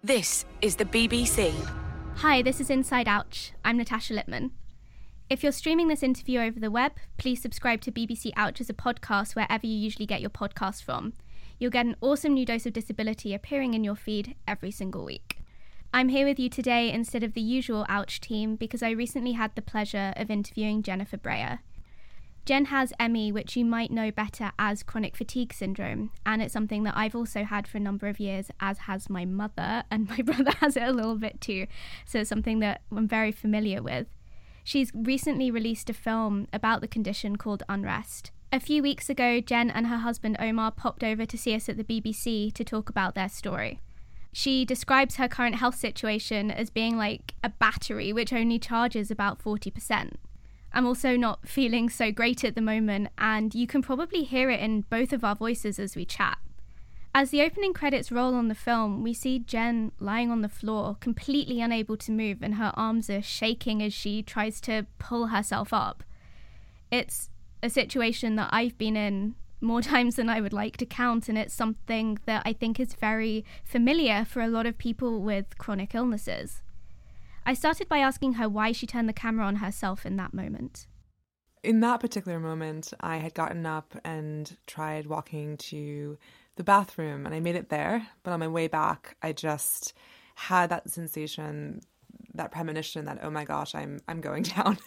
This is the BBC. Hi, this is Inside Ouch. I'm Natasha Lippman. If you're streaming this interview over the web, please subscribe to BBC Ouch as a podcast wherever you usually get your podcasts from. You'll get an awesome new dose of disability appearing in your feed every single week. I'm here with you today instead of the usual Ouch team because I recently had the pleasure of interviewing Jennifer Breyer. Jen has ME, which you might know better as chronic fatigue syndrome, and it's something that I've also had for a number of years, as has my mother, and my brother has it a little bit too, so it's something that I'm very familiar with. She's recently released a film about the condition called Unrest. A few weeks ago, Jen and her husband Omar popped over to see us at the BBC to talk about their story. She describes her current health situation as being like a battery which only charges about 40%. I'm also not feeling so great at the moment, and you can probably hear it in both of our voices as we chat. As the opening credits roll on the film, we see Jen lying on the floor, completely unable to move, and her arms are shaking as she tries to pull herself up. It's a situation that I've been in more times than I would like to count, and it's something that I think is very familiar for a lot of people with chronic illnesses. I started by asking her why she turned the camera on herself in that moment. In that particular moment, I had gotten up and tried walking to the bathroom, and I made it there. But on my way back, I just had that sensation, that premonition that, oh my gosh, I'm going down.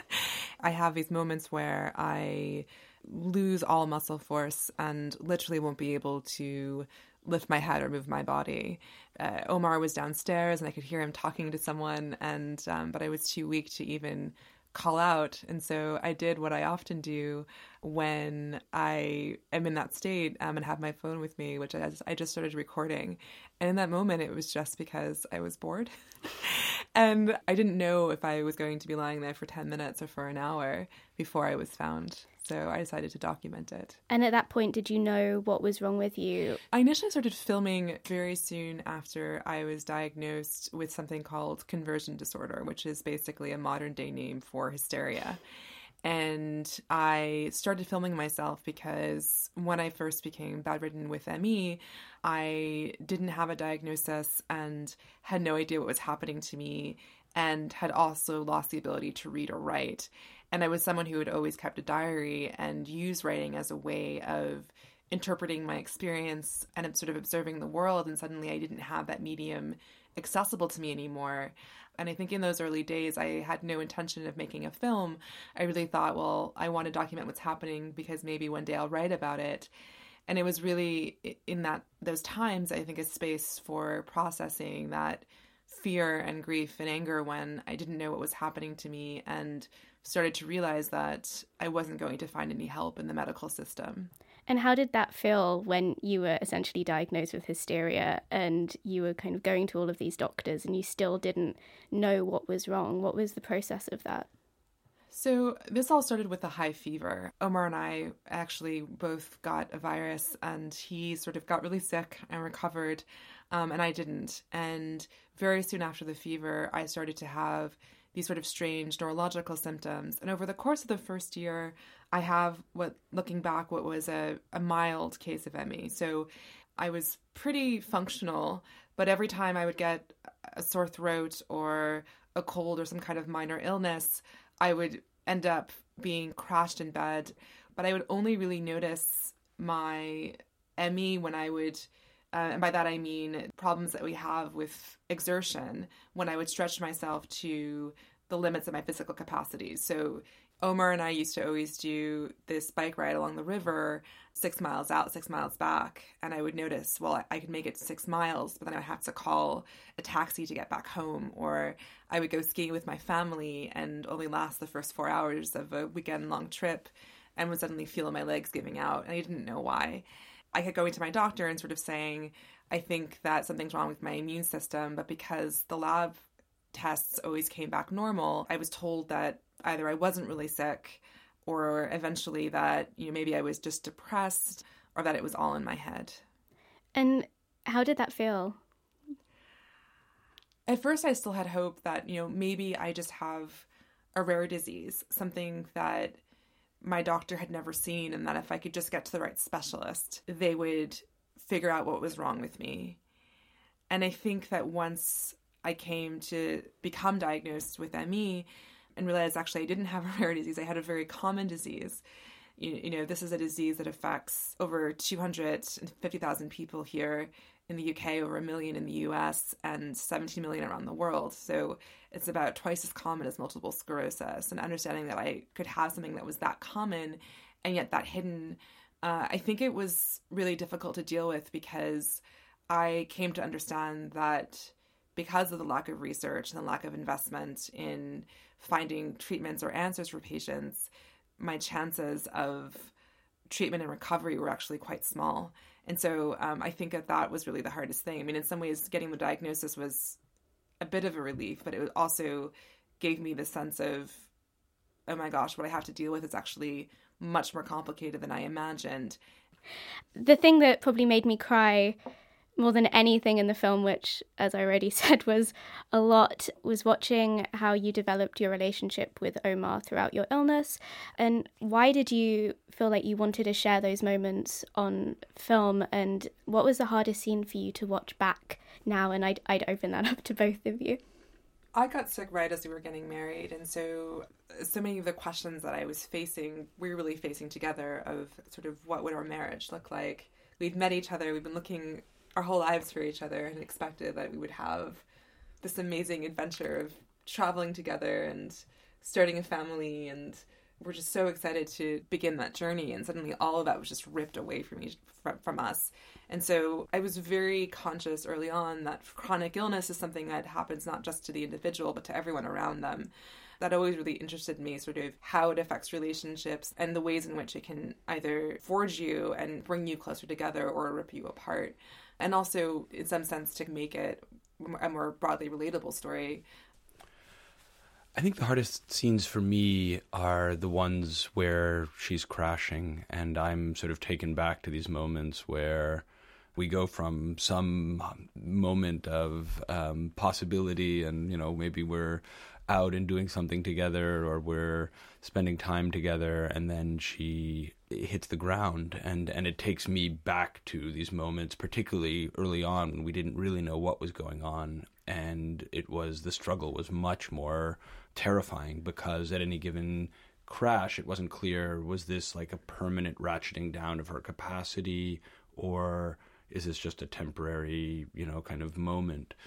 I have these moments where I lose all muscle force and literally won't be able to lift my head or move my body. Omar was downstairs and I could hear him talking to someone, and but I was too weak to even call out. And so I did what I often do when I am in that state and have my phone with me, which I just started recording. And in that moment, it was just because I was bored. And I didn't know if I was going to be lying there for 10 minutes or for an hour before I was found. So I decided to document it. And at that point, did you know what was wrong with you? I initially started filming very soon after I was diagnosed with something called conversion disorder, which is basically a modern day name for hysteria. And I started filming myself because when I first became bedridden with ME, I didn't have a diagnosis and had no idea what was happening to me, and had also lost the ability to read or write. And I was someone who had always kept a diary and used writing as a way of interpreting my experience and sort of observing the world. And suddenly I didn't have that medium accessible to me anymore. And I think in those early days, I had no intention of making a film. I really thought, well, I want to document what's happening because maybe one day I'll write about it. And it was really in those times, I think, a space for processing that fear and grief and anger when I didn't know what was happening to me, and started to realize that I wasn't going to find any help in the medical system. And how did that feel when you were essentially diagnosed with hysteria and you were kind of going to all of these doctors and you still didn't know what was wrong? What was the process of that? So this all started with a high fever. Omar and I actually both got a virus, and he sort of got really sick and recovered, and I didn't. And very soon after the fever, I started to have these sort of strange neurological symptoms. And over the course of the first year, I have looking back, what was a mild case of ME. So I was pretty functional, but every time I would get a sore throat or a cold or some kind of minor illness, I would end up being crashed in bed. But I would only really notice my ME when I would, and by that I mean problems that we have with exertion, when I would stretch myself to the limits of my physical capacities. So Omar and I used to always do this bike ride along the river, 6 miles out, 6 miles back. And I would notice, well, I could make it 6 miles, but then I would have to call a taxi to get back home. Or I would go skiing with my family and only last the first 4 hours of a weekend-long trip and would suddenly feel my legs giving out. And I didn't know why. I kept going to my doctor and sort of saying, I think that something's wrong with my immune system. But because the lab tests always came back normal, I was told that either I wasn't really sick, or eventually that, maybe I was just depressed, or that it was all in my head. And how did that feel? At first, I still had hope that, maybe I just have a rare disease, something that my doctor had never seen, and that if I could just get to the right specialist, they would figure out what was wrong with me. And I think that once I came to become diagnosed with ME and realized actually I didn't have a rare disease, I had a very common disease. You know, this is a disease that affects over 250,000 people here in the UK, over 1 million in the US, and 17 million around the world. So it's about twice as common as multiple sclerosis. And understanding that I could have something that was that common and yet that hidden, I think it was really difficult to deal with, because I came to understand that because of the lack of research and the lack of investment in finding treatments or answers for patients, my chances of treatment and recovery were actually quite small. And so I think that was really the hardest thing. I mean, in some ways, getting the diagnosis was a bit of a relief, but it also gave me the sense of, oh my gosh, what I have to deal with is actually much more complicated than I imagined. The thing that probably made me cry more than anything in the film, which, as I already said, was a lot, was watching how you developed your relationship with Omar throughout your illness. And why did you feel like you wanted to share those moments on film? And what was the hardest scene for you to watch back now? And I'd open that up to both of you. I got sick right as we were getting married, and so many of the questions that I was facing, we were really facing together, of sort of what would our marriage look like. We'd met each other, we'd been looking our whole lives for each other, and expected that we would have this amazing adventure of traveling together and starting a family, and we're just so excited to begin that journey, and suddenly all of that was just ripped away from us. And so I was very conscious early on that chronic illness is something that happens not just to the individual but to everyone around them. That always really interested me, sort of how it affects relationships and the ways in which it can either forge you and bring you closer together or rip you apart. And also, in some sense, to make it a more broadly relatable story. I think the hardest scenes for me are the ones where she's crashing and I'm sort of taken back to these moments where we go from some moment of possibility and, you know, maybe we're out and doing something together or we're spending time together, and then she hits the ground, and it takes me back to these moments, particularly early on when we didn't really know what was going on, and the struggle was much more terrifying because at any given crash it wasn't clear, was this like a permanent ratcheting down of her capacity, or is this just a temporary, you know, kind of moment?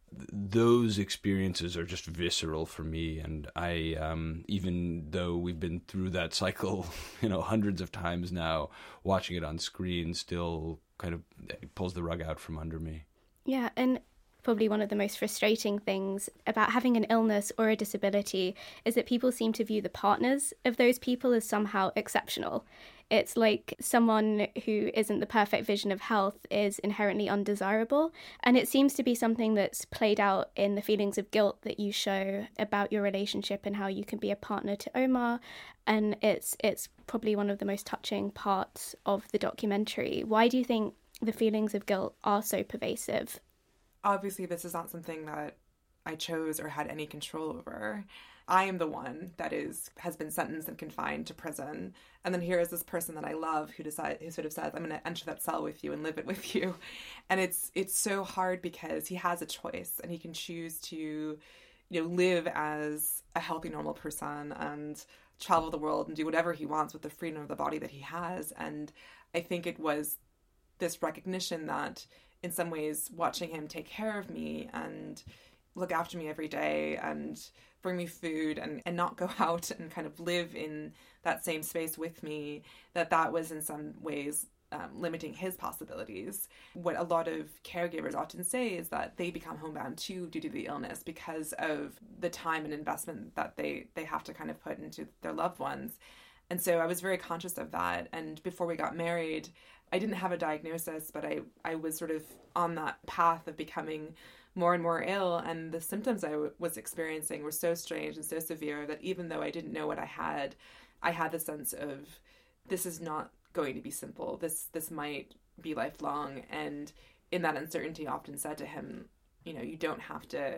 Those experiences are just visceral for me, and I, even though we've been through that cycle, you know, hundreds of times now, watching it on screen still kind of pulls the rug out from under me. Yeah, and probably one of the most frustrating things about having an illness or a disability is that people seem to view the partners of those people as somehow exceptional. It's like someone who isn't the perfect vision of health is inherently undesirable. And it seems to be something that's played out in the feelings of guilt that you show about your relationship and how you can be a partner to Omar. And it's probably one of the most touching parts of the documentary. Why do you think the feelings of guilt are so pervasive? Obviously, this is not something that I chose or had any control over. I am the one that has been sentenced and confined to prison. And then here is this person that I love who sort of says, I'm going to enter that cell with you and live it with you. And it's so hard because he has a choice and he can choose to, you know, live as a healthy, normal person and travel the world and do whatever he wants with the freedom of the body that he has. And I think it was this recognition that in some ways watching him take care of me and look after me every day and bring me food and not go out and kind of live in that same space with me, that was in some ways limiting his possibilities. What a lot of caregivers often say is that they become homebound too due to the illness because of the time and investment that they have to kind of put into their loved ones. And so I was very conscious of that. And before we got married, I didn't have a diagnosis, but I was sort of on that path of becoming more and more ill, and the symptoms I was experiencing were so strange and so severe that even though I didn't know what I had the sense of, this is not going to be simple. This might be lifelong. And in that uncertainty, I often said to him, you know, you don't have to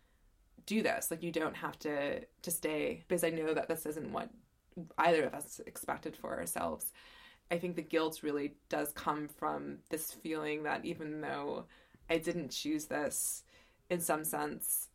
do this. Like, you don't have to stay, because I know that this isn't what either of us expected for ourselves. I think the guilt really does come from this feeling that even though I didn't choose this. In some sense,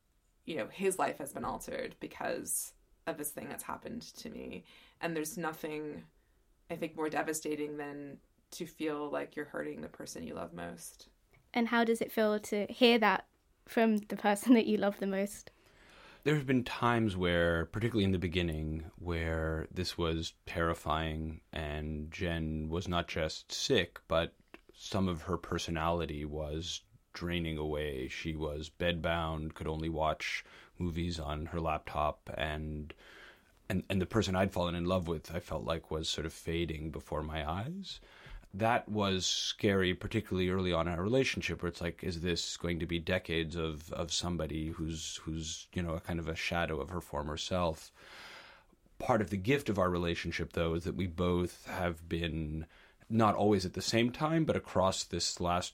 his life has been altered because of this thing that's happened to me. And there's nothing, I think, more devastating than to feel like you're hurting the person you love most. And how does it feel to hear that from the person that you love the most? There have been times where, particularly in the beginning, where this was terrifying and Jen was not just sick, but some of her personality was draining away. She was bedbound, could only watch movies on her laptop, and the person I'd fallen in love with, I felt like, was sort of fading before my eyes. That was scary, particularly early on in our relationship, where it's like, is this going to be decades of somebody who's a kind of a shadow of her former self? Part of the gift of our relationship, though, is that we both have been, not always at the same time, but across this last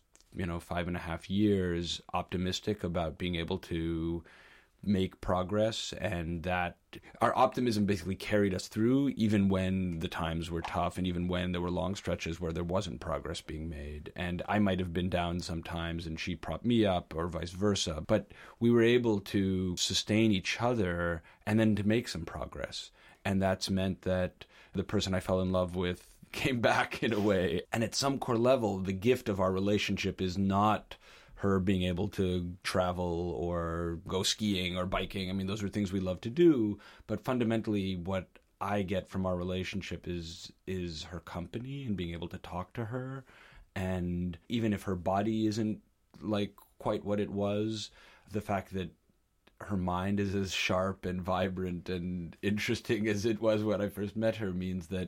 5.5 years, optimistic about being able to make progress, and that our optimism basically carried us through even when the times were tough and even when there were long stretches where there wasn't progress being made. And I might have been down sometimes and she propped me up, or vice versa, but we were able to sustain each other and then to make some progress. And that's meant that the person I fell in love with came back in a way. And at some core level, the gift of our relationship is not her being able to travel or go skiing or biking. I mean, those are things we love to do. But fundamentally, what I get from our relationship is her company and being able to talk to her. And even if her body isn't like quite what it was, the fact that her mind is as sharp and vibrant and interesting as it was when I first met her means that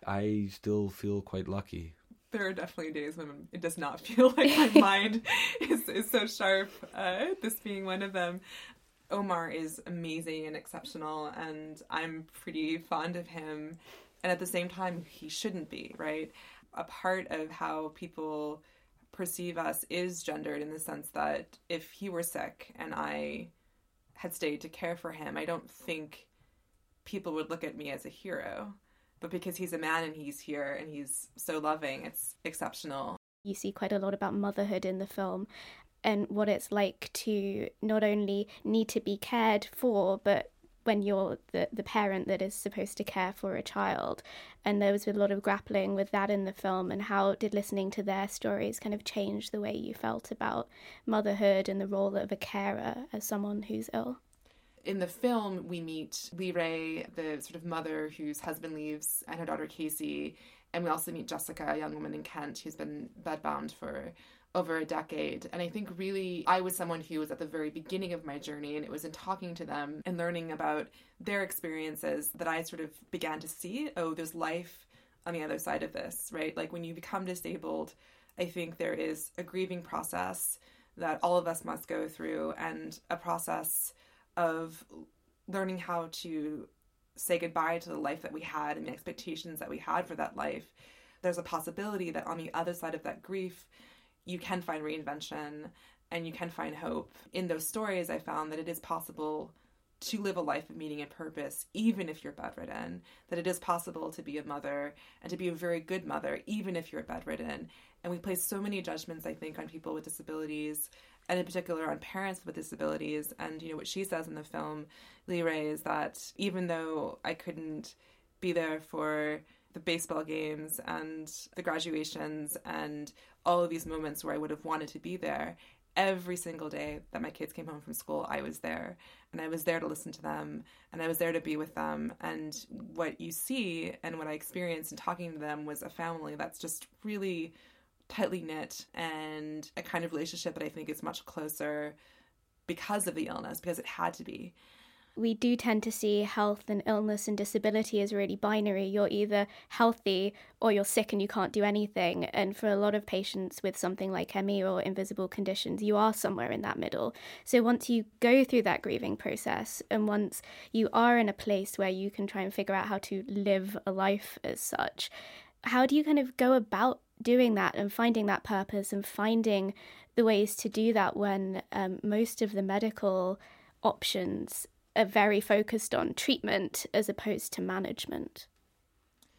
I still feel quite lucky. There are definitely days when it does not feel like my mind is so sharp, this being one of them. Omar is amazing and exceptional, and I'm pretty fond of him. And at the same time, he shouldn't be, right? A part of how people perceive us is gendered in the sense that if he were sick and I had stayed to care for him, I don't think people would look at me as a hero. But because he's a man and he's here and he's so loving, it's exceptional. You see quite a lot about motherhood in the film and what it's like to not only need to be cared for, but when you're the parent that is supposed to care for a child. And there was a lot of grappling with that in the film. And how did listening to their stories kind of change the way you felt about motherhood and the role of a carer as someone who's ill? In the film, we meet Lee Ray, the sort of mother whose husband leaves, and her daughter Casey. And we also meet Jessica, a young woman in Kent who's been bedbound for over a decade. And I think really I was someone who was at the very beginning of my journey, and it was in talking to them and learning about their experiences that I sort of began to see, oh, there's life on the other side of this, right? Like when you become disabled, I think there is a grieving process that all of us must go through, and a process of learning how to say goodbye to the life that we had and the expectations that we had for that life. There's a possibility that on the other side of that grief, you can find reinvention and you can find hope. In those stories, I found that it is possible to live a life of meaning and purpose, even if you're bedridden, that it is possible to be a mother and to be a very good mother, even if you're bedridden. And we place so many judgments, I think, on people with disabilities, and in particular on parents with disabilities. And, what she says in the film, Lee Ray, is that even though I couldn't be there for the baseball games and the graduations and all of these moments where I would have wanted to be there, every single day that my kids came home from school, I was there. And I was there to listen to them, and I was there to be with them. And what you see and what I experienced in talking to them was a family that's just really tightly knit, and a kind of relationship that I think is much closer because of the illness, because it had to be. We do tend to see health and illness and disability as really binary. You're either healthy or you're sick and you can't do anything. And for a lot of patients with something like ME or invisible conditions, you are somewhere in that middle. So once you go through that grieving process, and once you are in a place where you can try and figure out how to live a life as such, how do you kind of go about doing that and finding that purpose and finding the ways to do that when most of the medical options are very focused on treatment as opposed to management?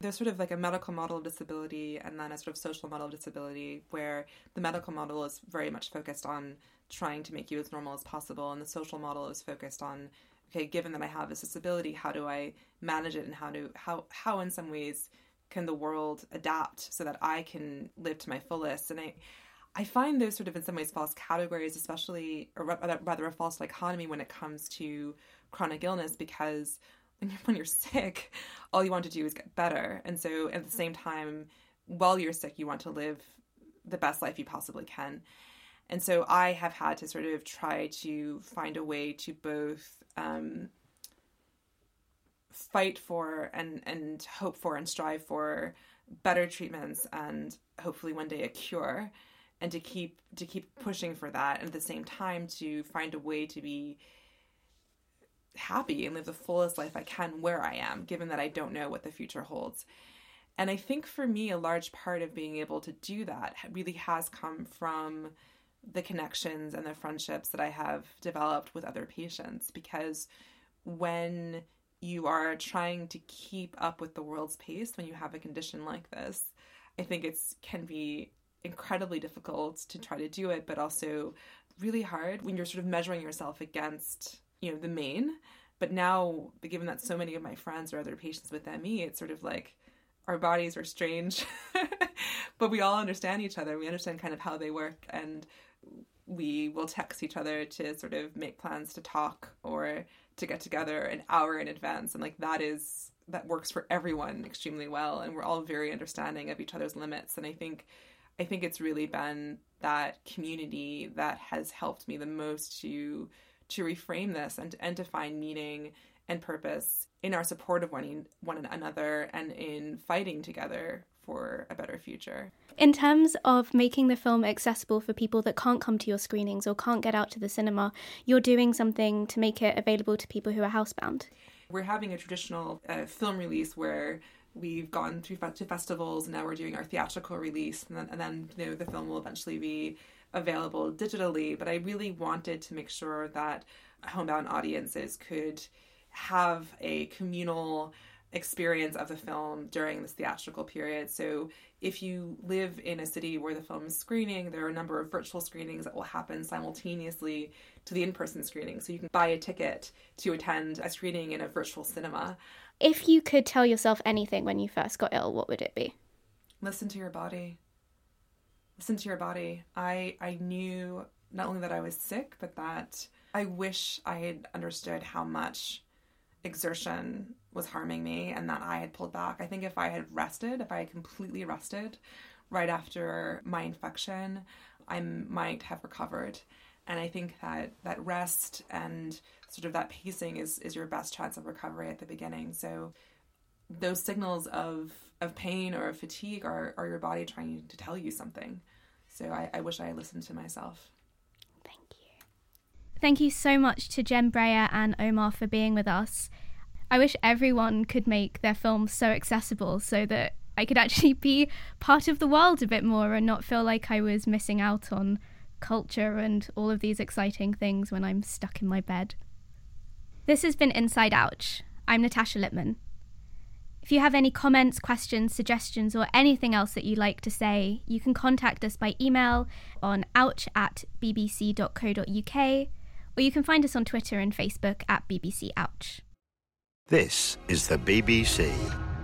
there's sort of like a medical model of disability and then a sort of social model of disability, where the medical model is very much focused on trying to make you as normal as possible, and the social model is focused on, okay, given that I have this disability, how do I manage it, and how in some ways can the world adapt so that I can live to my fullest? And I find those sort of in some ways false categories, especially, or rather a false dichotomy when it comes to chronic illness, because when you're sick, all you want to do is get better. And so at the same time, while you're sick, you want to live the best life you possibly can. And so I have had to sort of try to find a way to both fight for and hope for and strive for better treatments and hopefully one day a cure, and to keep pushing for that, and at the same time to find a way to be happy and live the fullest life I can where I am, given that I don't know what the future holds. And I think for me, a large part of being able to do that really has come from the connections and the friendships that I have developed with other patients, because when you are trying to keep up with the world's pace when you have a condition like this, I think it can be incredibly difficult to try to do it, but also really hard when you're sort of measuring yourself against, the main. But now, given that so many of my friends are other patients with ME, it's sort of like our bodies are strange, but we all understand each other. We understand kind of how they work, and we will text each other to sort of make plans to talk or to get together an hour in advance. And like that works for everyone extremely well. And we're all very understanding of each other's limits. And I think it's really been that community that has helped me the most to reframe this and to find meaning and purpose in our support of one another and in fighting together for a better future. In terms of making the film accessible for people that can't come to your screenings or can't get out to the cinema, you're doing something to make it available to people who are housebound. We're having a traditional film release where we've gone to festivals, and now we're doing our theatrical release, and then the film will eventually be available digitally. But I really wanted to make sure that homebound audiences could have a communal experience of the film during this theatrical period. So if you live in a city where the film is screening, there are a number of virtual screenings that will happen simultaneously to the in-person screening. So you can buy a ticket to attend a screening in a virtual cinema. If you could tell yourself anything when you first got ill, what would it be? Listen to your body. Listen to your body. I knew not only that I was sick, but that I wish I had understood how much exertion was harming me and that I had pulled back. I think if I had completely rested right after my infection, I might have recovered. And I think that rest and sort of that pacing is your best chance of recovery at the beginning. So those signals of pain or of fatigue are your body trying to tell you something. So I wish I had listened to myself. Thank you. Thank you so much to Jen Breyer and Omar for being with us. I wish everyone could make their films so accessible so that I could actually be part of the world a bit more and not feel like I was missing out on culture and all of these exciting things when I'm stuck in my bed. This has been Inside Ouch. I'm Natasha Lippman. If you have any comments, questions, suggestions, or anything else that you'd like to say, you can contact us by email on ouch@bbc.co.uk, or you can find us on Twitter and Facebook at BBC Ouch. This is the BBC.